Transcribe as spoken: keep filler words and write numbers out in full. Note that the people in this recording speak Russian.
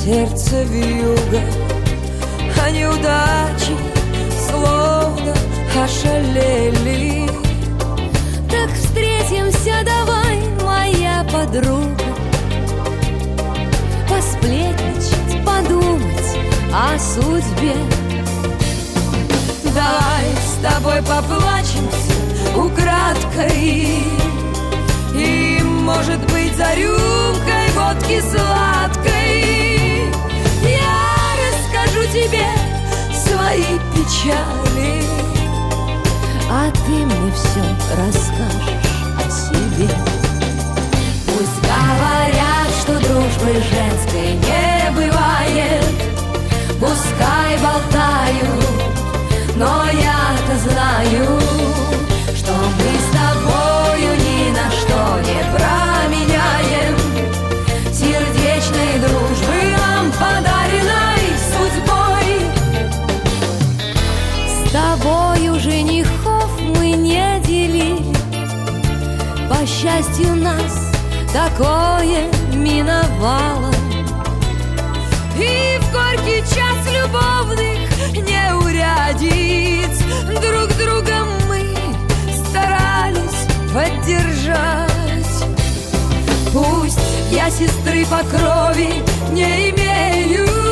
сердце вьюга, а неудачи словно ошалели. Так встретимся давай, моя подруга, посплетничать, подумать о судьбе. Давай с тобой поплачемся украдкой, и, может быть, за рюмкой водки сладкой я расскажу тебе свои печали, а ты мне все расскажешь о себе. Пусть говорят, что дружбы женской не бывает, пускай болтают, но я-то знаю, что мы с тобою ни на что не променяем сердечной дружбы нам подаренной судьбой. С тобою женихов мы не делили, по счастью нас такое миновало. И в горький час любовных неурядиц друг друга мы старались поддержать. Пусть я сестры по крови не имею,